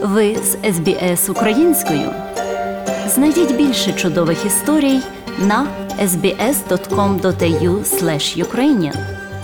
Ви з SBS українською. Знайдіть більше чудових історій на sbs.com.au/ukrainian.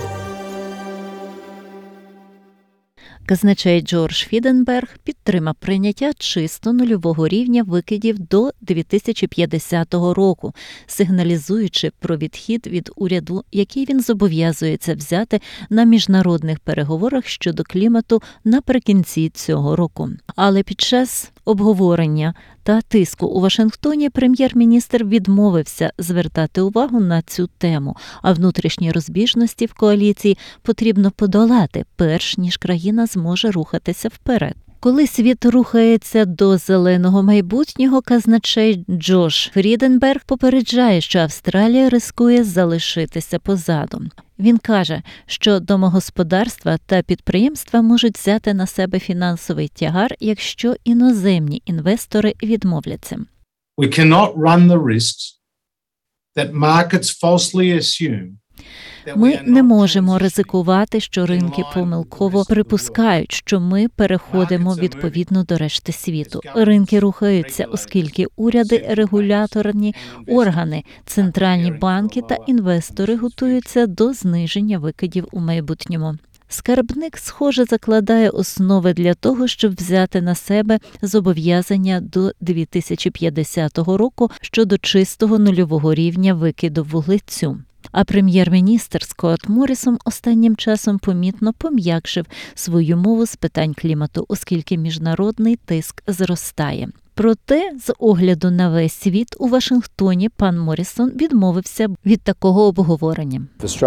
Казначей Джордж Фріденберг підтримав прийняття чисто нульового рівня викидів до 2050 року, сигналізуючи про відхід від уряду, який він зобов'язується взяти на міжнародних переговорах щодо клімату наприкінці цього року. Але під час обговорення та тиску у Вашингтоні прем'єр-міністр відмовився звертати увагу на цю тему, а внутрішні розбіжності в коаліції потрібно подолати, перш ніж країна зможе рухатися вперед. Коли світ рухається до зеленого майбутнього, казначей Джош Фріденберг попереджає, що Австралія ризикує залишитися позаду. Він каже, що домогосподарства та підприємства можуть взяти на себе фінансовий тягар, якщо іноземні інвестори відмовляться. We cannot run the risks that markets falsely assume. Ми не можемо ризикувати, що ринки помилково припускають, що ми переходимо відповідно до решти світу. Ринки рухаються, оскільки уряди, регуляторні органи, центральні банки та інвестори готуються до зниження викидів у майбутньому. Скарбник, схоже, закладає основи для того, щоб взяти на себе зобов'язання до 2050 року щодо чистого нульового рівня викиду вуглецю. А прем'єр-міністр Скотт Моррісон останнім часом помітно пом'якшив свою мову з питань клімату, оскільки міжнародний тиск зростає. Проте, з огляду на весь світ, у Вашингтоні пан Моррісон відмовився від такого обговорення.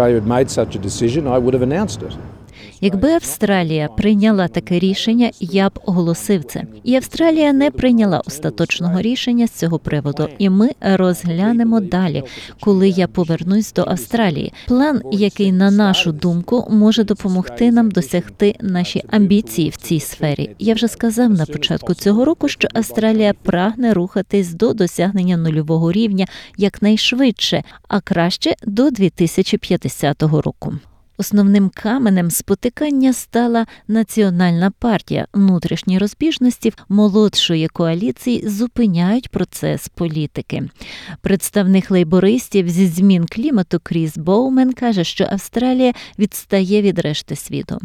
Якби Австралія прийняла таке рішення, я б оголосив це. І Австралія не прийняла остаточного рішення з цього приводу. І ми розглянемо далі, коли я повернусь до Австралії. План, який, на нашу думку, може допомогти нам досягти наші амбіції в цій сфері. Я вже сказав на початку цього року, що Австралія прагне рухатись до досягнення нульового рівня якнайшвидше, а краще до 2050 року. Основним каменем спотикання стала Національна партія. Внутрішні розбіжності молодшої коаліції зупиняють процес політики. Представник лейбористів зі змін клімату Кріс Боумен каже, що Австралія відстає від решти світу.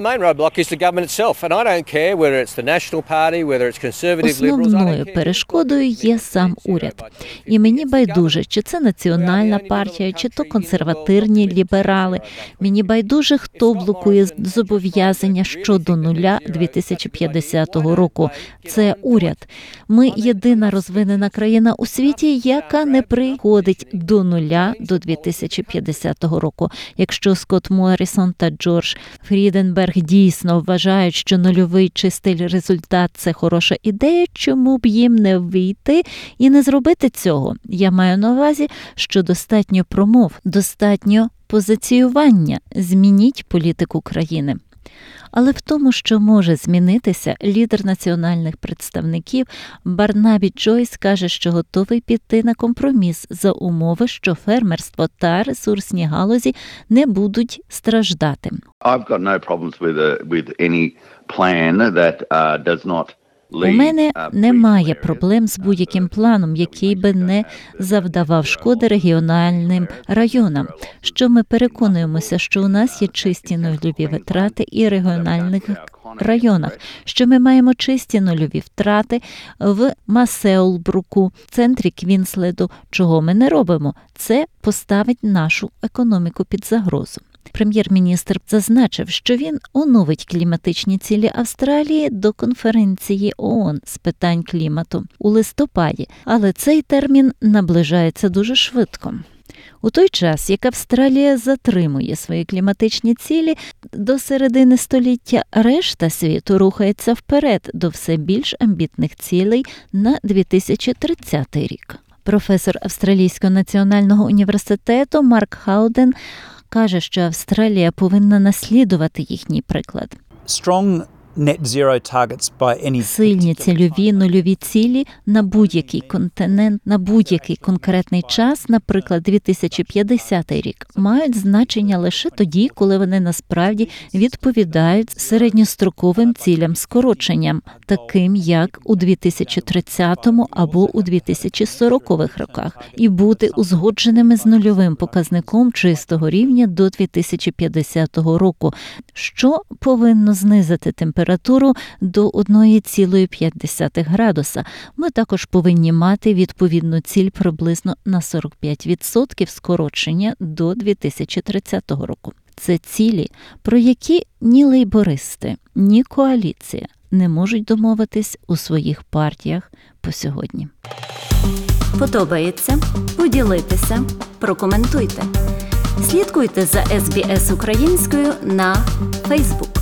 Основною перешкодою є сам уряд. І мені байдуже, чи це Національна партія, чи то консервативні ліберали. Мені байдуже, хто блокує зобов'язання щодо нуля 2050 року. Це уряд. Ми єдина розвинена країна у світі, яка не приходить до нуля до 2050 року. Якщо Скотт Моррісон та Джордж Фріденберг дійсно вважають, що нульовий чистий результат – це хороша ідея, чому б їм не вийти і не зробити цього? Я маю на увазі, що достатньо промов, достатньо позиціювання, змініть політику країни. Але в тому, що може змінитися, лідер національних представників Барнабі Джойс каже, що готовий піти на компроміс за умови, що фермерство та ресурсні галузі не будуть страждати. У мене немає проблем з будь-яким планом, який би не завдавав шкоди регіональним районам. Що ми переконуємося, що у нас є чисті нульові витрати і регіональних районах, що ми маємо чисті нульові втрати в Масеулбруку, центрі Квінсленду. Чого ми не робимо? Це поставить нашу економіку під загрозу. Прем'єр-міністр зазначив, що він оновить кліматичні цілі Австралії до конференції ООН з питань клімату у листопаді, але цей термін наближається дуже швидко. У той час, як Австралія затримує свої кліматичні цілі до середини століття, решта світу рухається вперед до все більш амбітних цілей на 2030 рік. Професор Австралійського національного університету Марк Хауден каже, що Австралія повинна наслідувати їхній приклад. Strong net zero targets by any Сильні цільові нульові цілі на будь-який континент, на будь-який конкретний час, наприклад, 2050 рік, мають значення лише тоді, коли вони насправді відповідають середньостроковим цілям скороченням, таким як у 2030 або у 2040 роках, і бути узгодженими з нульовим показником чистого рівня до 2050 року, що повинно знизити температуру до 1,5 градуса. Ми також повинні мати відповідну ціль приблизно на 45% скорочення до 2030 року. Це цілі, про які ні лейбористи, ні коаліція не можуть домовитись у своїх партіях по сьогодні. Подобається? Поділіться, прокоментуйте. Слідкуйте за SBS українською на Facebook.